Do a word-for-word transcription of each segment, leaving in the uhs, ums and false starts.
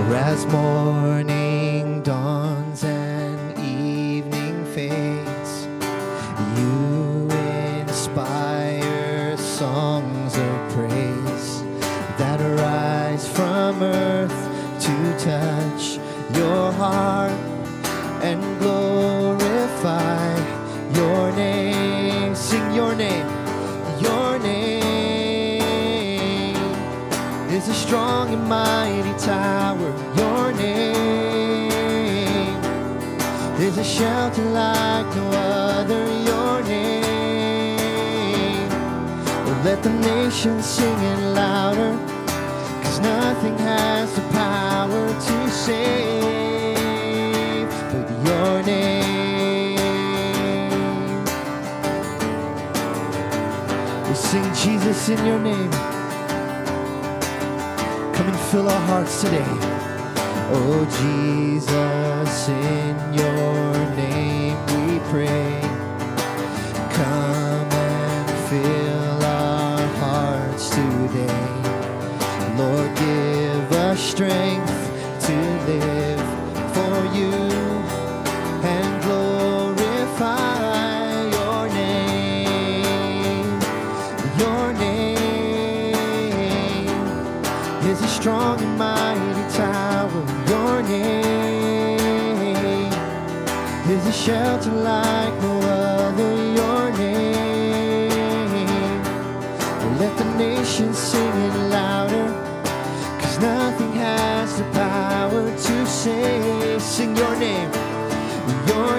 As morning dawns and evening fades, you inspire songs of praise that arise from earth to touch your heart and glorify your name. Sing your name. Your name is a strong and mighty tower. Your name is a shelter like no other. Your name, oh, let the nations sing it louder, 'cause nothing has the power to save but your name. We sing Jesus in your name. Come and fill our hearts today. Oh Jesus, in your name we pray. Come and fill our hearts today. Lord, give us strength to live for you and glorify your name. Your name is a strong and mighty tower. Your name is a shelter like no other. Your name, let the nations sing it louder, 'cause nothing has the power to save. Sing your name. Your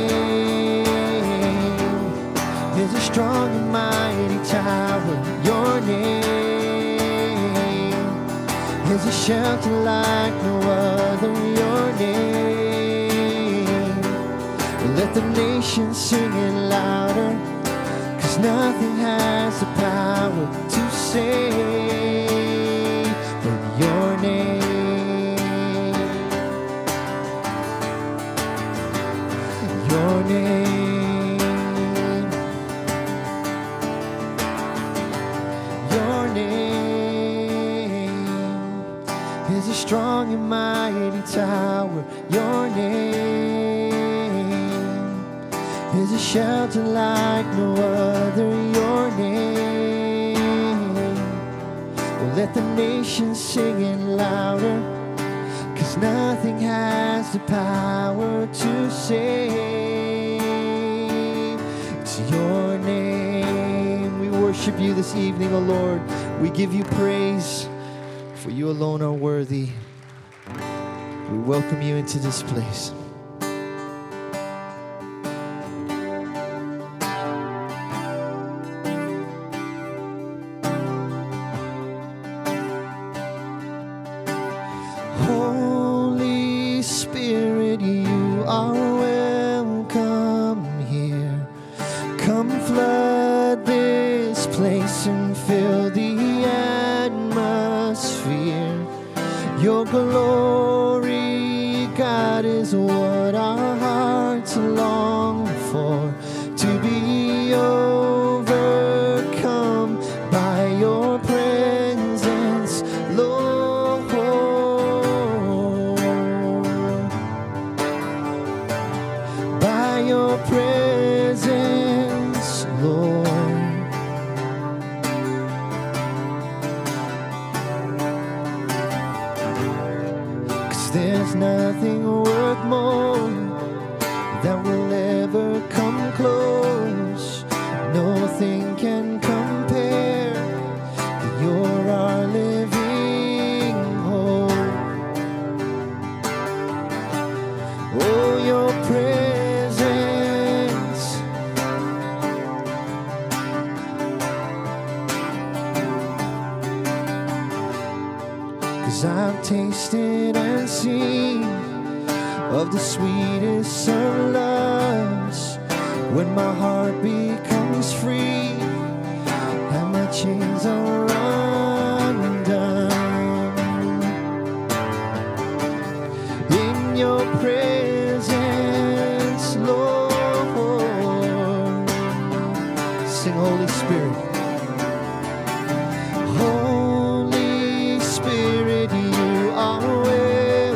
name is a strong and mighty tower. Your name is a shelter like no other. Your name, let the nations sing it louder, 'cause nothing has the power to save but your name. Your name. Your name is a strong and mighty tower. Your name is a shelter like no other. Your name, well, let the nations sing it louder, 'cause nothing has the power to save. It's your name. We worship you this evening, O Lord. We give you praise, for you alone are worthy. We welcome you into this place. Holy Spirit, you are welcome here. Come flood this place and fill the atmosphere. Your glory, God, is what our hearts long for, to be overcome by your presence, Lord. By your presence, Lord. There's nothing worth more that will ever come close. Nothing can compare. You're our living hope. Oh, your presence. Cause I've tasted and seen of the sweetest of loves, when my heart becomes free and my chains are undone. In your presence, Lord. Sing, Holy Spirit. Holy Spirit, you are welcome.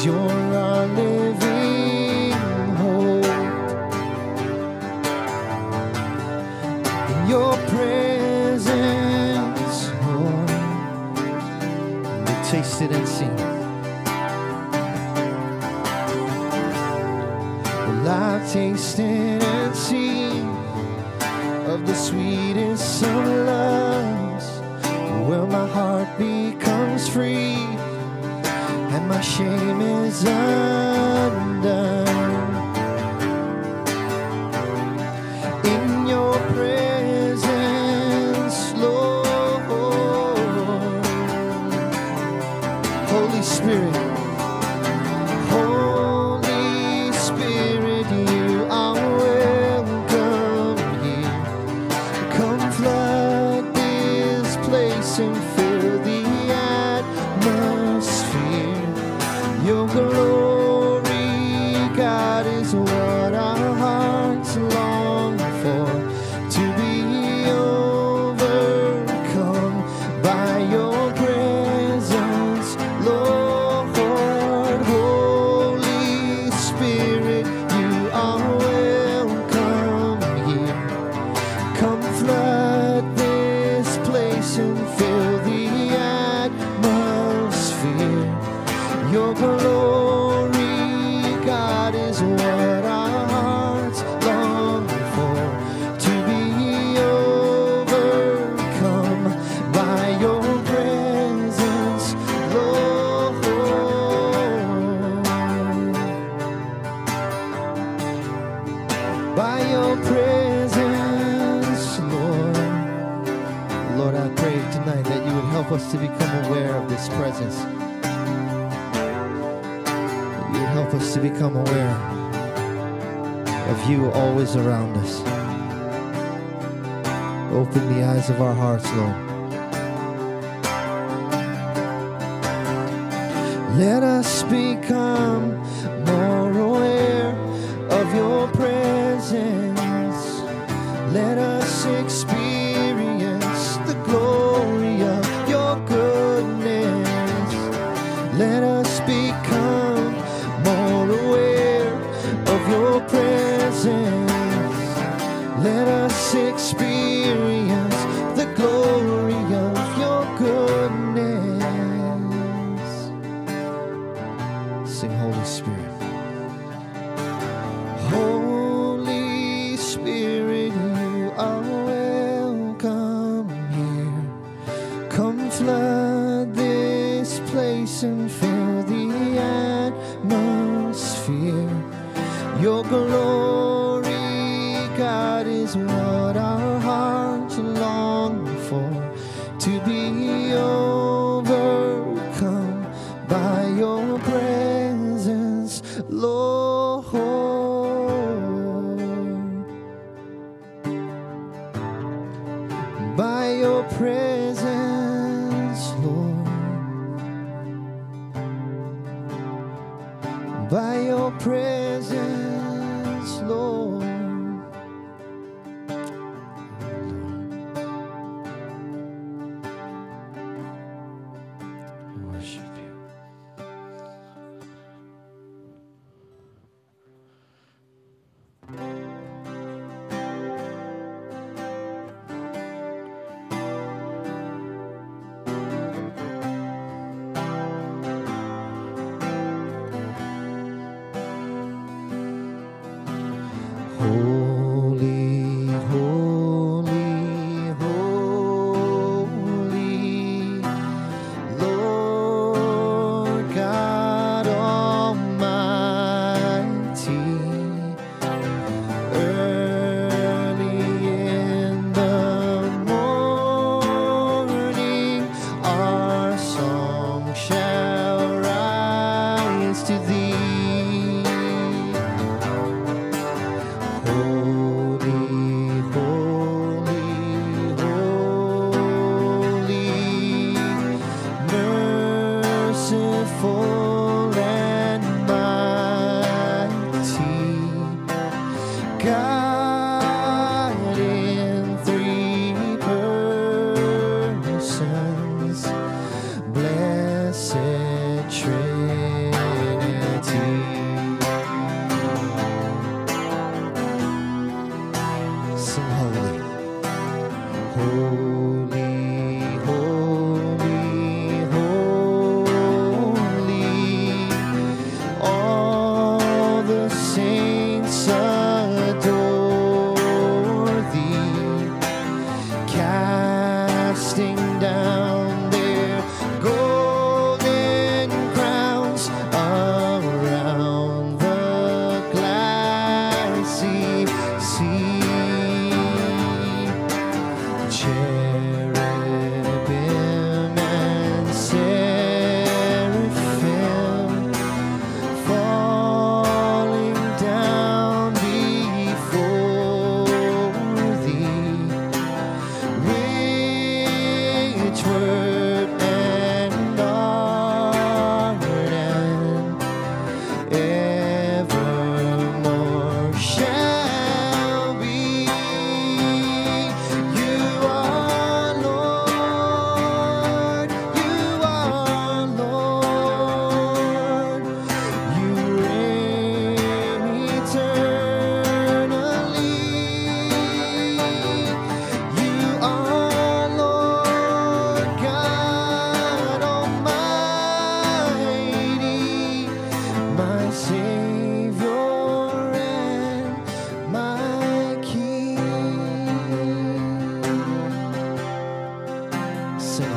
you're our living hope. In your presence, Lord, we taste it and see. Well, I've tasted and seen of the sweetest of loves, where my heart becomes free and my shame is undone. In your presence, Lord, Holy Spirit, Holy Spirit, you are welcome here. Come flood this place and fill the atmosphere. Your glory, God, is what our hearts long for, to be overcome by your presence, Lord. Holy Spirit, you are welcome here. Come flood this place and fill the atmosphere. Your glory, God, is what our hearts long for, to be overcome by your presence, Lord. By your presence, Lord. Lord, I pray tonight that you would help us to become aware of this presence. Help us to become aware of you always around us. Open the eyes of our hearts, Lord. Let us become more aware of your presence. Let us experience the glory of your goodness. Let us become more aware of your presence. Let us experience the glory of your goodness. Sing, Holy Spirit. Holy Spirit, you are welcome here. Come flood this place and fill the atmosphere. Your glory, God, is what our hearts long for, to be overcome by your presence, Lord. By your presence, Lord. By your presence, Lord. I worship you.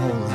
holy.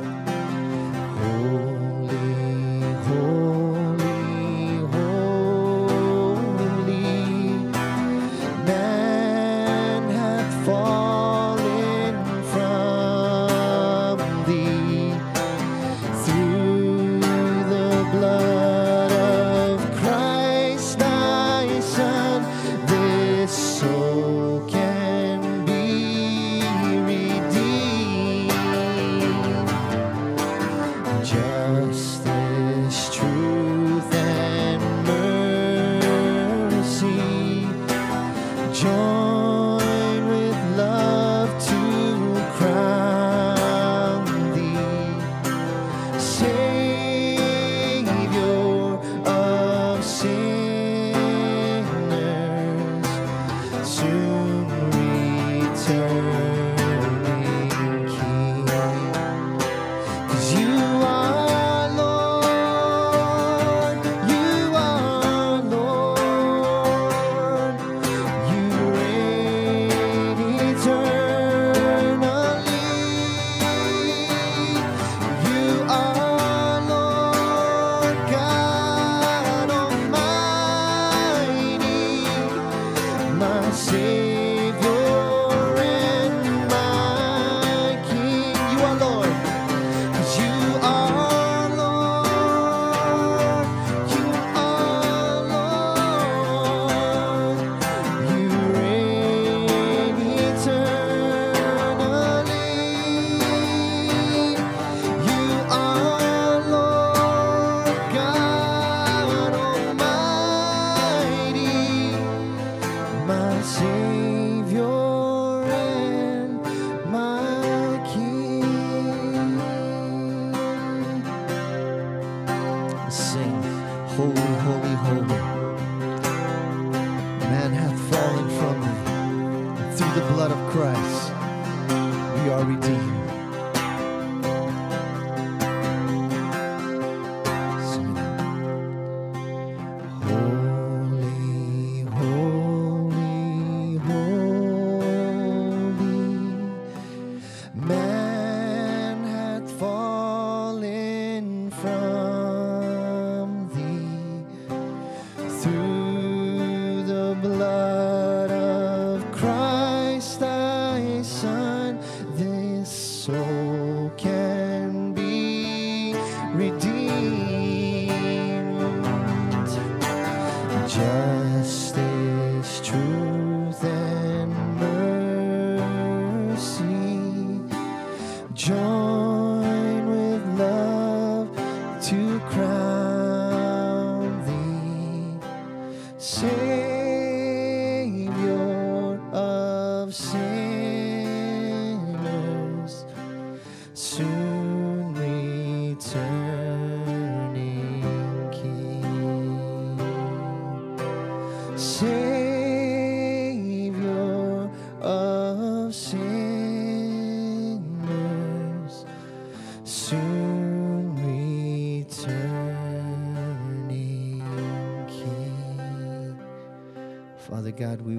God, we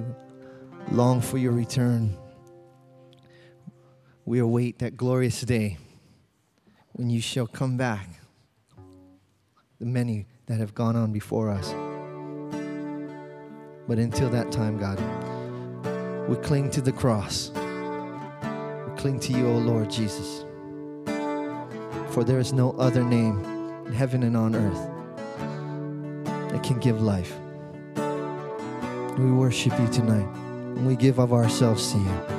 long for your return. We await that glorious day when you shall come back, the many that have gone on before us. But until that time, God, we cling to the cross. We cling to you, O Lord Jesus. For there is no other name in heaven and on earth that can give life. We worship you tonight, and we give of ourselves to you.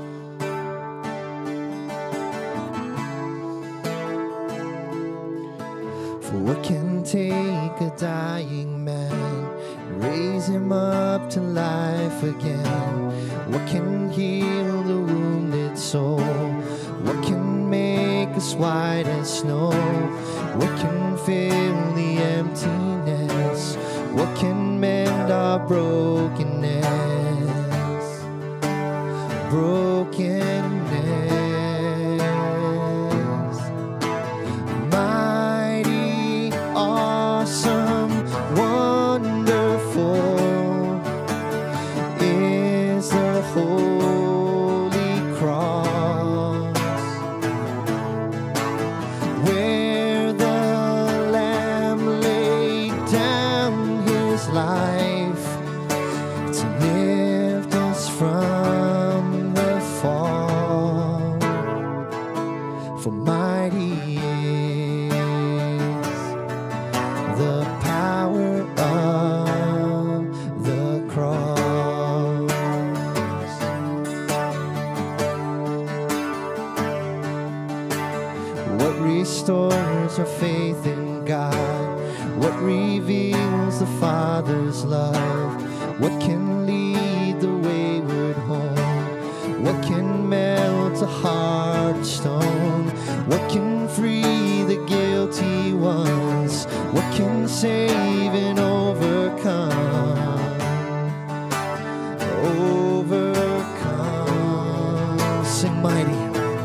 For what can take a dying man and raise him up to life again? What can heal the wounded soul? What can make us white as snow? What can fill the emptiness? What can mend our brokenness? Brokenness. Mighty, awesome, wonderful is the holy cross. mighty is the power of the cross. What restores our faith in God? What reveals the Father's love? What can lead the wayward home? What can melt a heart of stone? What can free the guilty ones? What can save and overcome? Overcome. Sing mighty.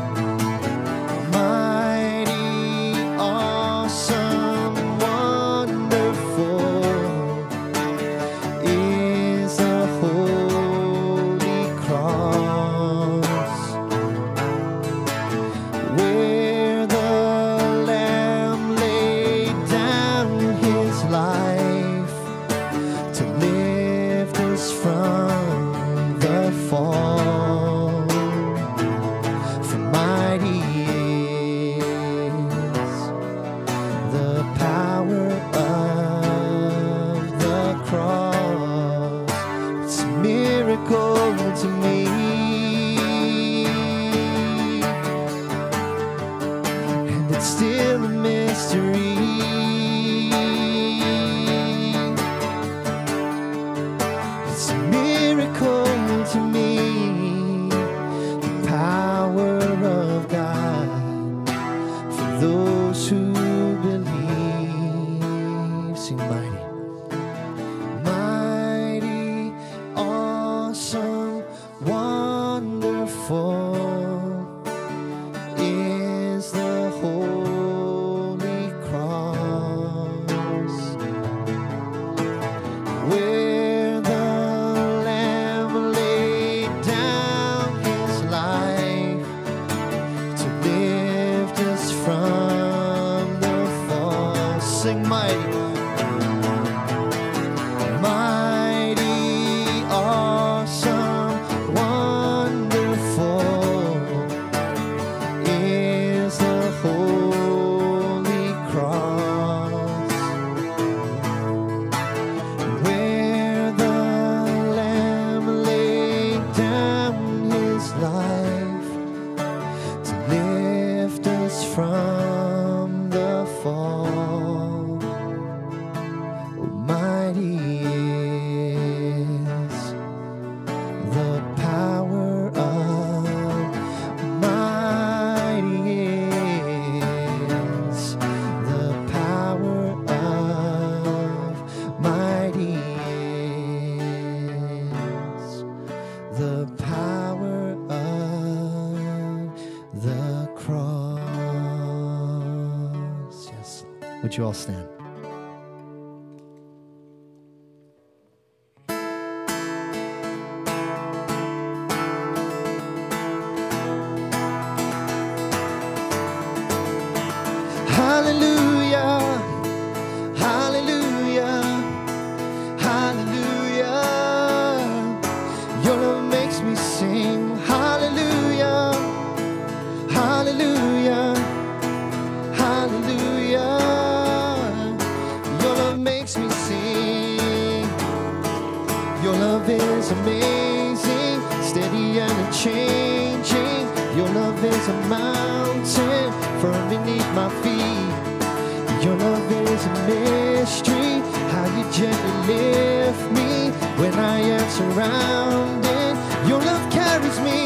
Would you all stand? Hallelujah, hallelujah, hallelujah. Your love makes me sing. Hallelujah, hallelujah, hallelujah. Your love is amazing, steady and unchanging. Your love is a mountain firm beneath my feet. Your love is a mystery, how you gently lift me when I am surrounded. Your love carries me.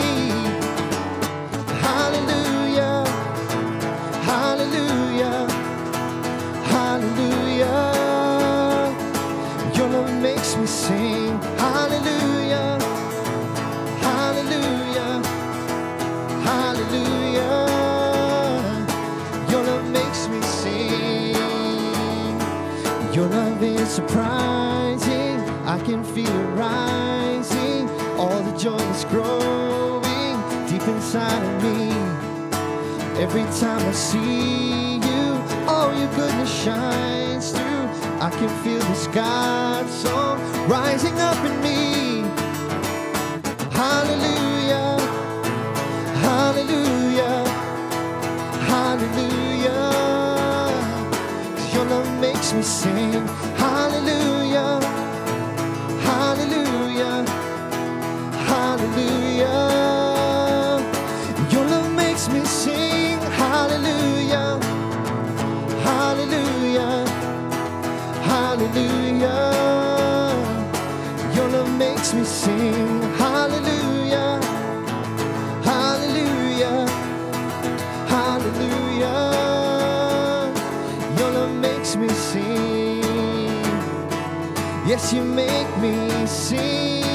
Hallelujah, hallelujah, hallelujah. Your love makes me sing. Hallelujah, hallelujah, hallelujah. Your love makes me sing. Your love is surprising. I can feel it rising. All the joy is growing deep inside of me. Every time I see you, all your goodness shines through. I can feel this God song rising up in me. Hallelujah, hallelujah, hallelujah. makes me sing hallelujah, hallelujah, hallelujah. Your love makes me sing hallelujah, hallelujah, hallelujah. Your love makes me sing hallelujah, hallelujah, hallelujah. Your love makes me sing. Yes, you make me sing.